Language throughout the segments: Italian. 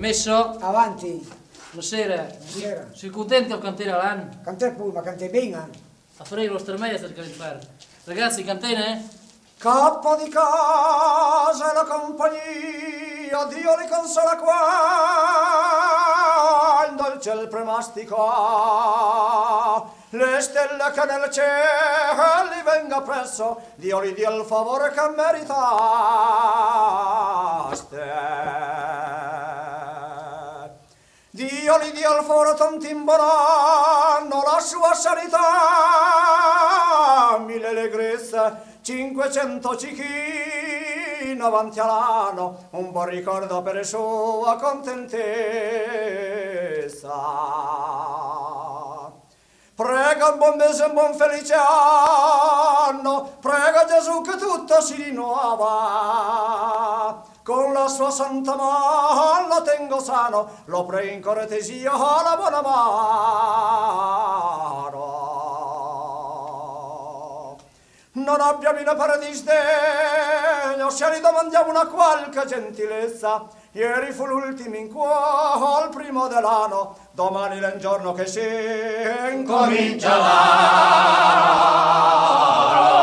Messo? Avanti. Buonasera. Buonasera. Sei contento al cantare l'anno? Cantare pure, ma cantai bene. A fare lo stremezzo cercare di fare. Ragazzi, cantene? Capo di casa e la compagnia, Dio li consola quando il ciel premastica. Le stelle che nel cielo li venga presso, Dio li dia il favore che meritaste. Dio gli dia il foro tantimborano la sua sanità, 1000 allegrezze, 500 cichine avanti all'anno, un buon ricordo per sua contentezza. Prega un buon mese, un buon felice anno, prega Gesù che tutto si rinnova. Con la sua santa mano lo tengo sano, lo prego in cortesia la buona mano. Non abbiamo in paradisdegno, se gli domandiamo una qualche gentilezza. Ieri fu l'ultimo in cuore, il primo dell'anno, domani è il giorno che si incomincerà.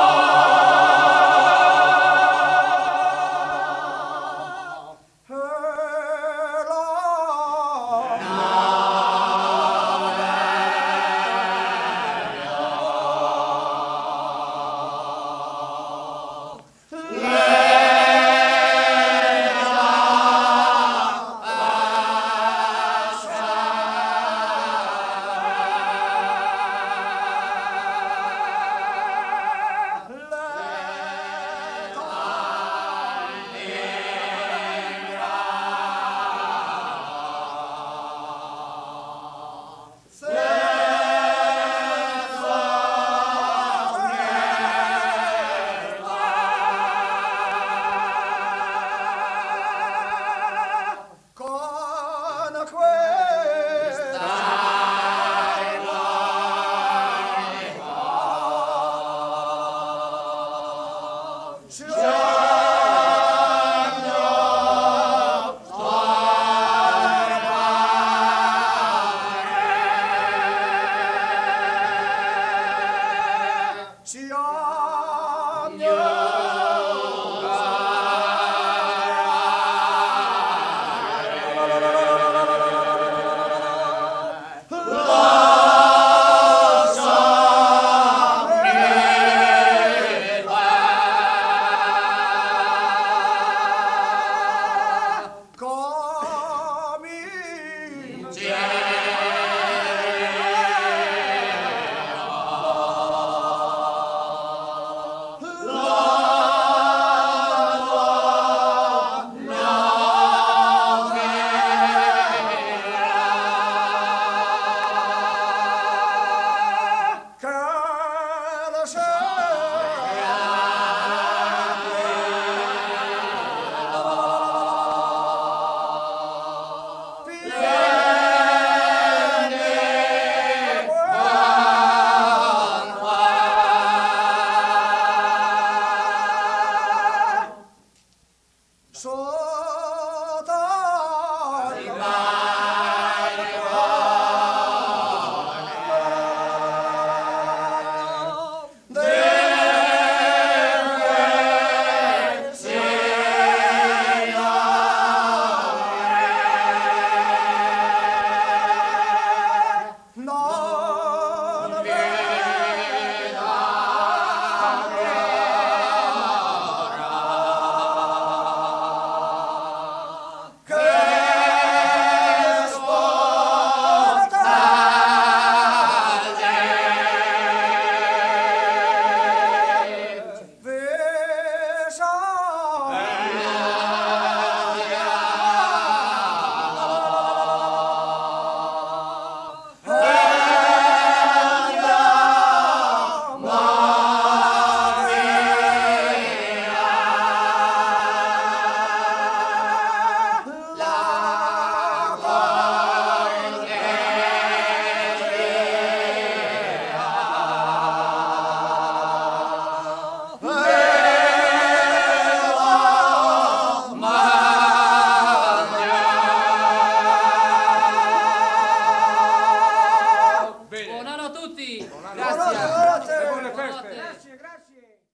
Buon anno a tutti! Buonanotte, buonanotte. E buone feste. Buonanotte. Grazie, grazie.